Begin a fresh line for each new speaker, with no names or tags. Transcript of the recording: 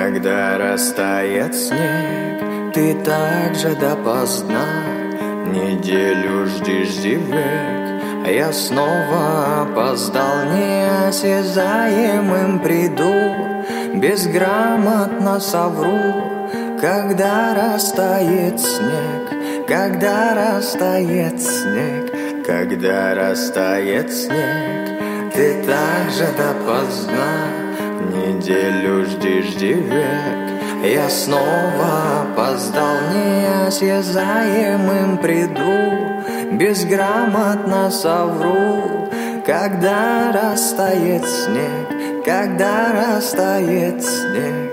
Когда растает снег, ты так же допоздна. Неделю жди век, а я снова опоздал. Неосязаемым приду, безграмотно совру. Когда растает снег, когда растает снег, когда растает снег, ты так же допоздна. Неделю жди век, я снова опоздал. Неосязаемым приду, безграмотно совру. Когда растает снег, когда растает снег.